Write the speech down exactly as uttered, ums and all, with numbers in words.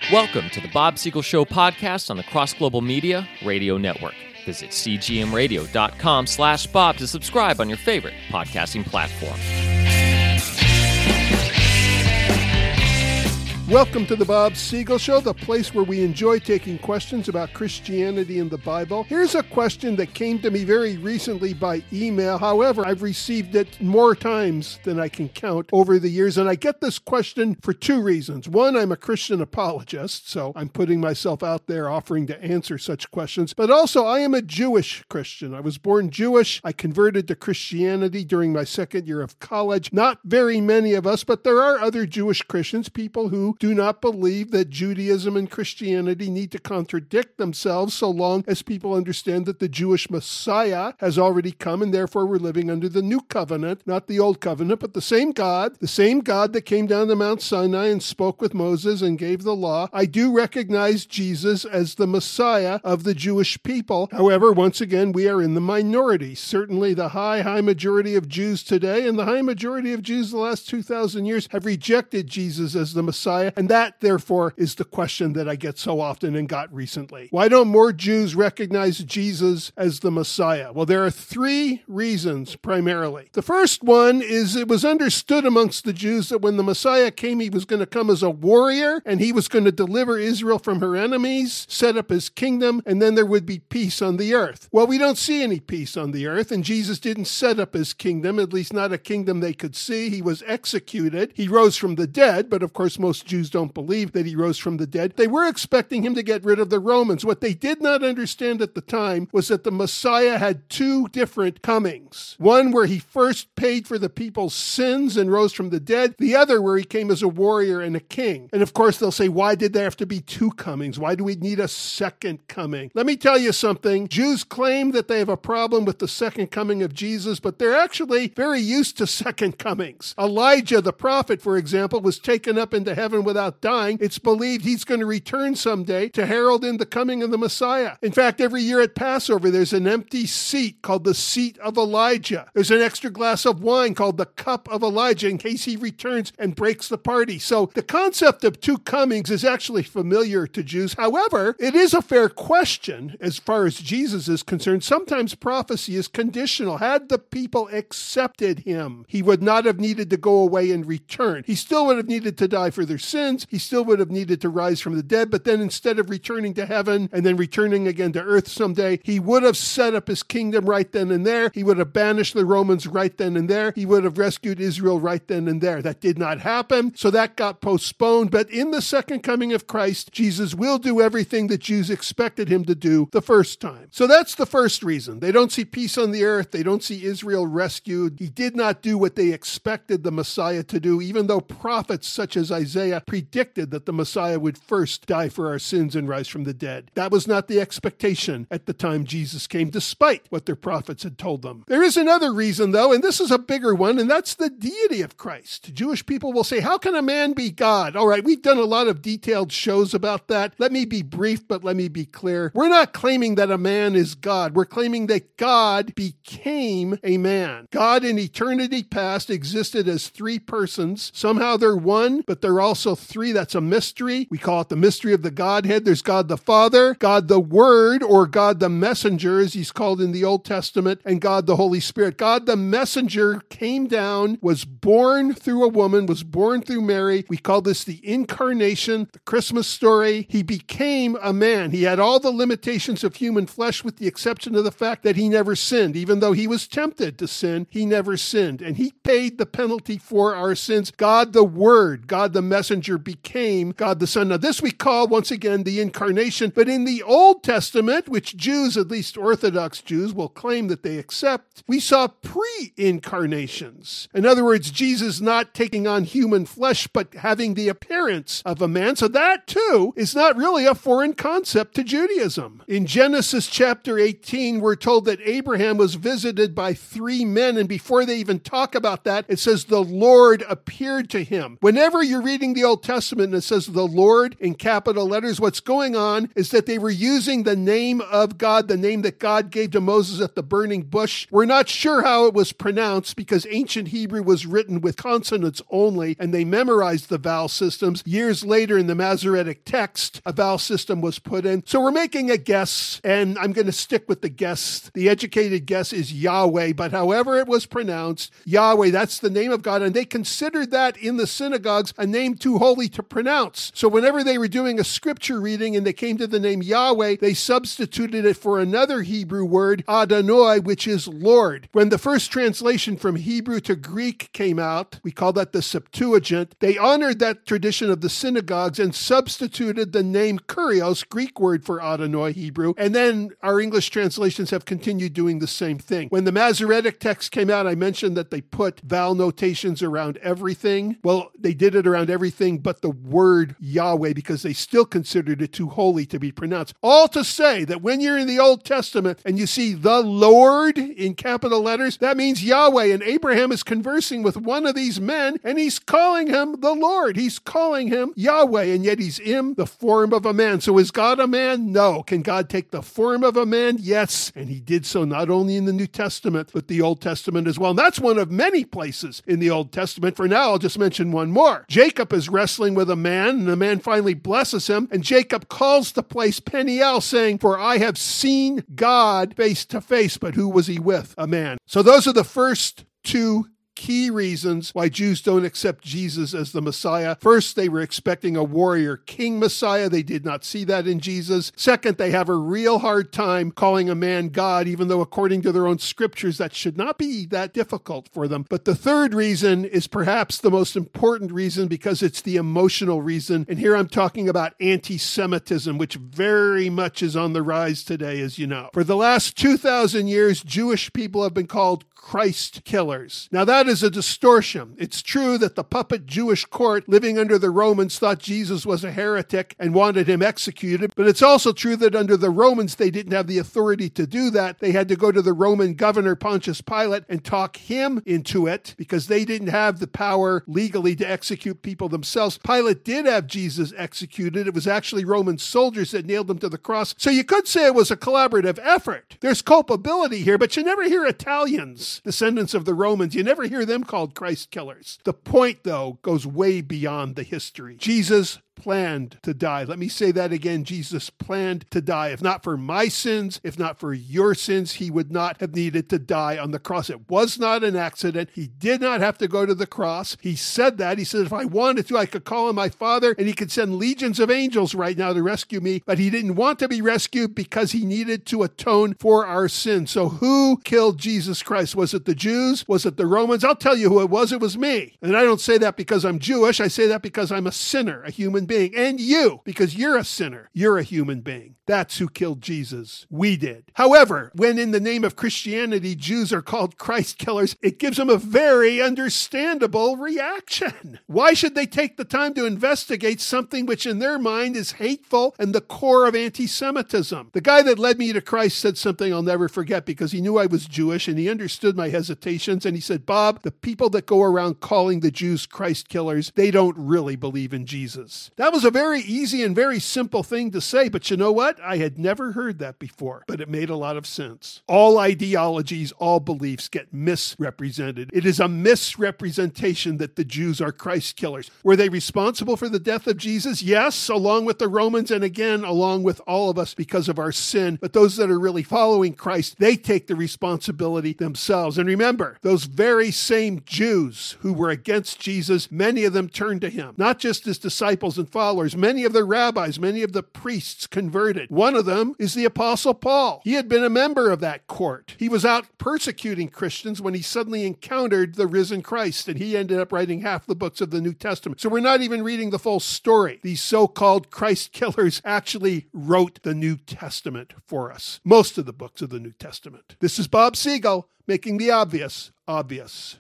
Welcome to the Bob Siegel Show podcast on the Cross Global Media Radio Network. Visit cgmradio.com slash Bob to subscribe on your favorite podcasting platform. Welcome to the Bob Siegel Show, the place where we enjoy taking questions about Christianity and the Bible. Here's a question that came to me very recently by email. However, I've received it more times than I can count over the years, and I get this question for two reasons. One, I'm a Christian apologist, so I'm putting myself out there offering to answer such questions. But also, I am a Jewish Christian. I was born Jewish. I converted to Christianity during my second year of college. Not very many of us, but there are other Jewish Christians, people who do not believe that Judaism and Christianity need to contradict themselves so long as people understand that the Jewish Messiah has already come and therefore we're living under the new covenant, not the old covenant, but the same God, the same God that came down to Mount Sinai and spoke with Moses and gave the law. I do recognize Jesus as the Messiah of the Jewish people. However, once again, we are in the minority. Certainly the high, high majority of Jews today and the high majority of Jews the last two thousand years have rejected Jesus as the Messiah. And that, therefore, is the question that I get so often and got recently. Why don't more Jews recognize Jesus as the Messiah? Well, there are three reasons, primarily. The first one is it was understood amongst the Jews that when the Messiah came, he was going to come as a warrior, and he was going to deliver Israel from her enemies, set up his kingdom, and then there would be peace on the earth. Well, we don't see any peace on the earth, and Jesus didn't set up his kingdom, at least not a kingdom they could see. He was executed. He rose from the dead, but of course most Jews don't believe that he rose from the dead. They were expecting him to get rid of the Romans. What they did not understand at the time was that the Messiah had two different comings. One where he first paid for the people's sins and rose from the dead. The other where he came as a warrior and a king. And of course they'll say, why did there have to be two comings? Why do we need a second coming? Let me tell you something. Jews claim that they have a problem with the second coming of Jesus, but they're actually very used to second comings. Elijah, the prophet, for example, was taken up into heaven without dying. It's believed he's going to return someday to herald in the coming of the Messiah. In fact, every year at Passover, there's an empty seat called the seat of Elijah. There's an extra glass of wine called the cup of Elijah in case he returns and breaks the party. So the concept of two comings is actually familiar to Jews. However, it is a fair question as far as Jesus is concerned. Sometimes prophecy is conditional. Had the people accepted him, he would not have needed to go away and return. He still would have needed to die for their sins. He still would have needed to rise from the dead, but then instead of returning to heaven and then returning again to earth someday, he would have set up his kingdom right then and there. He would have banished the Romans right then and there. He would have rescued Israel right then and there. That did not happen, so that got postponed. But in the second coming of Christ, Jesus will do everything that Jews expected him to do the first time. So that's the first reason. They don't see peace on the earth. They don't see Israel rescued. He did not do what they expected the Messiah to do, even though prophets such as Isaiah predicted that the Messiah would first die for our sins and rise from the dead. That was not the expectation at the time Jesus came, despite what their prophets had told them. There is another reason, though, and this is a bigger one, and that's the deity of Christ. Jewish people will say, how can a man be God? All right, we've done a lot of detailed shows about that. Let me be brief, but let me be clear. We're not claiming that a man is God. We're claiming that God became a man. God in eternity past existed as three persons. Somehow they're one, but they're also three. That's a mystery. We call it the mystery of the Godhead. There's God the Father, God the Word, or God the Messenger, as he's called in the Old Testament, and God the Holy Spirit. God the Messenger came down, was born through a woman, was born through Mary. We call this the incarnation, the Christmas story. He became a man. He had all the limitations of human flesh with the exception of the fact that he never sinned. Even though he was tempted to sin, he never sinned. And he paid the penalty for our sins. God the Word, God the Messenger became God the Son. Now this we call, once again, the incarnation. But in the Old Testament, which Jews, at least Orthodox Jews, will claim that they accept, we saw pre-incarnations. In other words, Jesus not taking on human flesh, but having the appearance of a man. So that, too, is not really a foreign concept to Judaism. In Genesis chapter eighteen, we're told that Abraham was visited by three men, and before they even talk about that, it says the Lord appeared to him. Whenever you're reading the Old Testament and it says the Lord in capital letters, what's going on is that they were using the name of God, the name that God gave to Moses at the burning bush. We're not sure how it was pronounced because ancient Hebrew was written with consonants only, and they memorized the vowel systems. Years later in the Masoretic text, a vowel system was put in. So we're making a guess, and I'm going to stick with the guess. The educated guess is Yahweh, but however it was pronounced, Yahweh, that's the name of God, and they considered that in the synagogues a name too holy to pronounce. So whenever they were doing a scripture reading and they came to the name Yahweh, they substituted it for another Hebrew word, Adonai, which is Lord. When the first translation from Hebrew to Greek came out, we call that the Septuagint, they honored that tradition of the synagogues and substituted the name Kurios, Greek word for Adonai, Hebrew, and then our English translations have continued doing the same thing. When the Masoretic text came out, I mentioned that they put vowel notations around everything. Well, they did it around everything but the word Yahweh because they still considered it too holy to be pronounced. All to say that when you're in the Old Testament and you see the Lord in capital letters, that means Yahweh, and Abraham is conversing with one of these men and he's calling him the Lord. He's calling him Yahweh, and yet he's in the form of a man. So is God a man? No. Can God take the form of a man? Yes. And he did so not only in the New Testament, but the Old Testament as well. And that's one of many places in the Old Testament. For now, I'll just mention one more. Jacob is wrestling with a man, and the man finally blesses him, and Jacob calls the place Peniel, saying, "For I have seen God face to face." But who was he with? A man. So those are the first two key reasons why Jews don't accept Jesus as the Messiah. First, they were expecting a warrior king Messiah. They did not see that in Jesus. Second, they have a real hard time calling a man God, even though according to their own scriptures, that should not be that difficult for them. But the third reason is perhaps the most important reason because it's the emotional reason. And here I'm talking about anti-Semitism, which very much is on the rise today, as you know. For the last two thousand years, Jewish people have been called Christ killers. Now that is a distortion. It's true that the puppet Jewish court living under the Romans thought Jesus was a heretic and wanted him executed, but it's also true that under the Romans they didn't have the authority to do that. They had to go to the Roman governor Pontius Pilate and talk him into it because they didn't have the power legally to execute people themselves. Pilate did have Jesus executed. It was actually Roman soldiers that nailed him to the cross. So you could say it was a collaborative effort. There's culpability here, but you never hear Italians, descendants of the Romans, you never hear them called Christ killers. The point, though, goes way beyond the history. Jesus planned to die. Let me say that again. Jesus planned to die. If not for my sins, if not for your sins, he would not have needed to die on the cross. It was not an accident. He did not have to go to the cross. He said that. He said, if I wanted to, I could call on my Father and he could send legions of angels right now to rescue me. But he didn't want to be rescued because he needed to atone for our sins. So who killed Jesus Christ? Was it the Jews? Was it the Romans? I'll tell you who it was. It was me. And I don't say that because I'm Jewish. I say that because I'm a sinner, a human being. And you, because you're a sinner. You're a human being. That's who killed Jesus. We did. However, when in the name of Christianity, Jews are called Christ killers, it gives them a very understandable reaction. Why should they take the time to investigate something which in their mind is hateful and the core of anti-Semitism? The guy that led me to Christ said something I'll never forget because he knew I was Jewish and he understood my hesitations. And he said, Bob, the people that go around calling the Jews Christ killers, they don't really believe in Jesus. That was a very easy and very simple thing to say, but you know what? I had never heard that before, but it made a lot of sense. All ideologies, all beliefs get misrepresented. It is a misrepresentation that the Jews are Christ killers. Were they responsible for the death of Jesus? Yes, along with the Romans, and again, along with all of us because of our sin. But those that are really following Christ, they take the responsibility themselves. And remember, those very same Jews who were against Jesus, many of them turned to him, not just his disciples and followers. Many of the rabbis, many of the priests converted. One of them is the Apostle Paul. He had been a member of that court. He was out persecuting Christians when he suddenly encountered the risen Christ, and he ended up writing half the books of the New Testament. So we're not even reading the full story. These so-called Christ killers actually wrote the New Testament for us. Most of the books of the New Testament. This is Bob Siegel, making the obvious obvious.